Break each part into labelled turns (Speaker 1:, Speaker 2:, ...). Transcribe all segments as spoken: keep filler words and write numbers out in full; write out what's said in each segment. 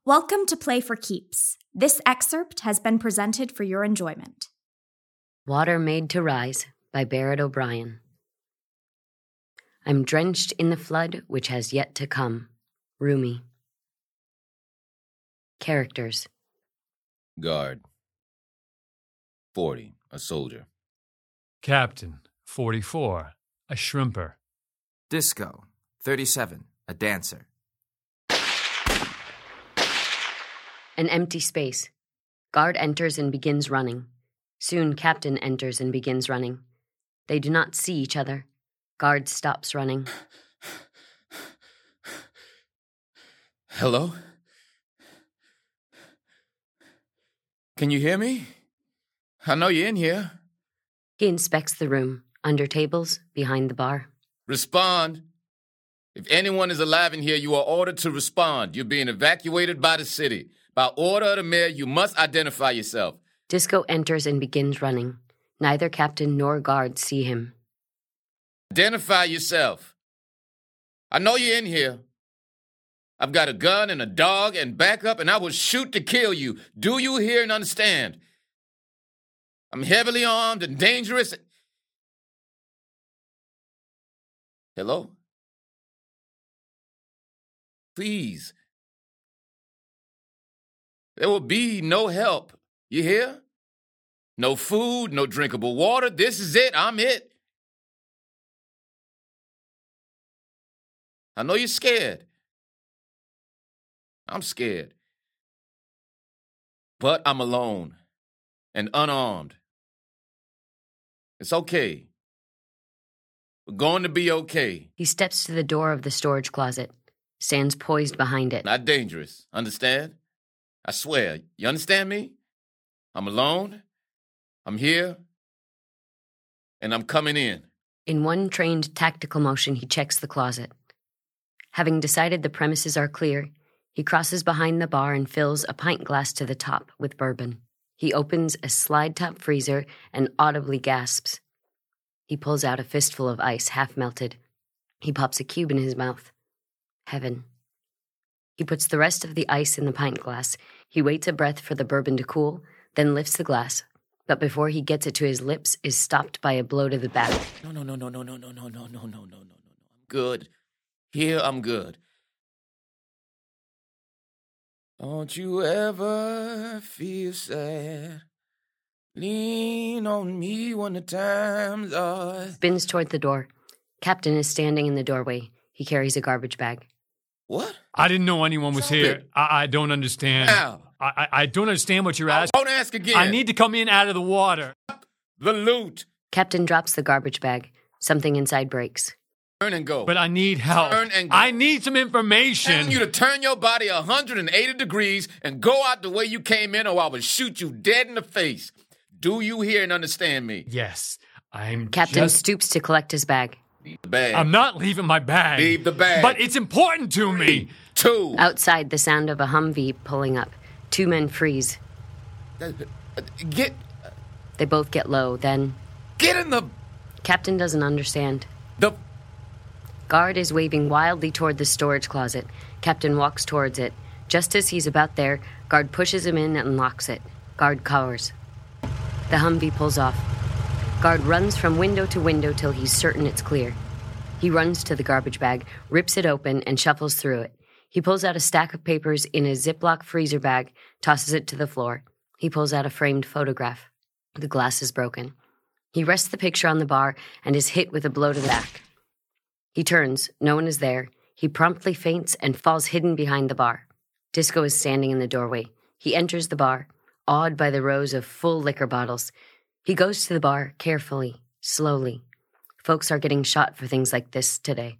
Speaker 1: Welcome to Play for Keeps. This excerpt has been presented for your enjoyment.
Speaker 2: Water Made to Rise by Barrett O'Brien. I'm drenched in the flood which has yet to come. Rumi. Characters.
Speaker 3: Guard. forty, a soldier.
Speaker 4: Captain, forty-four, a shrimper.
Speaker 5: Disco, thirty-seven, a dancer.
Speaker 2: An empty space. Guard enters and begins running. Soon Captain enters and begins running. They do not see each other. Guard stops running.
Speaker 3: Hello? Can you hear me? I know you're in here.
Speaker 2: He inspects the room, under tables, behind the bar.
Speaker 3: Respond. If anyone is alive in here, you are ordered to respond. You're being evacuated by the city. By order of the mayor, you must identify yourself.
Speaker 2: Disco enters and begins running. Neither captain nor guard see him.
Speaker 3: Identify yourself. I know you're in here. I've got a gun and a dog and backup, and I will shoot to kill you. Do you hear and understand? I'm heavily armed and dangerous. Hello? Please. There will be no help. You hear? No food, no drinkable water. This is it. I'm it. I know you're scared. I'm scared. But I'm alone and unarmed. It's okay. We're going to be okay.
Speaker 2: He steps to the door of the storage closet, stands poised behind it.
Speaker 3: Not dangerous. Understand? I swear. You understand me? I'm alone. I'm here. And I'm coming in.
Speaker 2: In one trained tactical motion, he checks the closet. Having decided the premises are clear, he crosses behind the bar and fills a pint glass to the top with bourbon. He opens a slide-top freezer and audibly gasps. He pulls out a fistful of ice, half-melted. He pops a cube in his mouth. Heaven. He puts the rest of the ice in the pint glass. He waits a breath for the bourbon to cool, then lifts the glass. But before he gets it to his lips, is stopped by a blow to the back.
Speaker 3: No, no, no, no, no, no, no, no, no, no, no, no, no, no. I'm good. Here, I'm good. Don't you ever feel sad? Lean on me when the times are...
Speaker 2: Spins toward the door. Captain is standing in the doorway. He carries a garbage bag.
Speaker 3: What?
Speaker 4: I didn't know anyone was here. I, I don't understand.
Speaker 3: How?
Speaker 4: I, I, I don't understand what you're asking.
Speaker 3: Don't ask again.
Speaker 4: I need to come in out of the water.
Speaker 3: The loot.
Speaker 2: Captain drops the garbage bag. Something inside breaks.
Speaker 3: Turn and go.
Speaker 4: But I need help.
Speaker 3: Turn and go.
Speaker 4: I need some information.
Speaker 3: I'm telling you to turn your body one hundred eighty degrees and go out the way you came in, or I will shoot you dead in the face. Do you hear and understand me?
Speaker 4: Yes, I'm
Speaker 2: Captain
Speaker 4: just...
Speaker 2: stoops to collect his bag.
Speaker 3: Leave the bag.
Speaker 4: I'm not leaving my bag.
Speaker 3: Leave the bag.
Speaker 4: But it's important to me.
Speaker 3: Two.
Speaker 2: Outside, the sound of a Humvee pulling up. Two men freeze.
Speaker 3: Uh, Get...
Speaker 2: They both get low, then...
Speaker 3: Get in the...
Speaker 2: Captain doesn't understand.
Speaker 3: The...
Speaker 2: Guard is waving wildly toward the storage closet. Captain walks towards it. Just as he's about there, Guard pushes him in and locks it. Guard cowers. The Humvee pulls off. Guard runs from window to window till he's certain it's clear. He runs to the garbage bag, rips it open, and shuffles through it. He pulls out a stack of papers in a Ziploc freezer bag, tosses it to the floor. He pulls out a framed photograph. The glass is broken. He rests the picture on the bar and is hit with a blow to the back. He turns. No one is there. He promptly faints and falls hidden behind the bar. Disco is standing in the doorway. He enters the bar, awed by the rows of full liquor bottles. He goes to the bar carefully, slowly. Folks are getting shot for things like this today.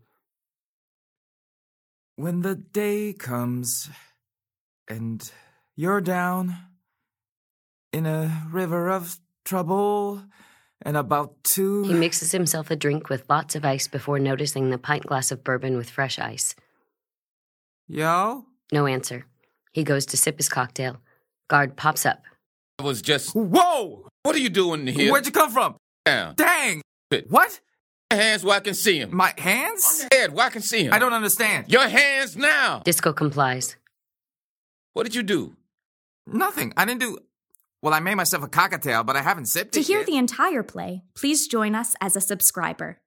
Speaker 5: When the day comes and you're down in a river of trouble and about to...
Speaker 2: He mixes himself a drink with lots of ice before noticing the pint glass of bourbon with fresh ice.
Speaker 5: Yo?
Speaker 2: No answer. He goes to sip his cocktail. Guard pops up.
Speaker 3: I was just...
Speaker 5: Whoa!
Speaker 3: What are you doing here?
Speaker 5: Where'd you come from?
Speaker 3: Down.
Speaker 5: Dang!
Speaker 3: Sit.
Speaker 5: What?
Speaker 3: Your hands where I can see him.
Speaker 5: My hands?
Speaker 3: Head where I can see him.
Speaker 5: I don't understand.
Speaker 3: Your hands now.
Speaker 2: Disco complies.
Speaker 3: What did you do?
Speaker 5: Nothing. I didn't do... Well, I made myself a cocktail, but I haven't sipped
Speaker 1: To
Speaker 5: it
Speaker 1: hear
Speaker 5: yet.
Speaker 1: the entire play, please join us as a subscriber.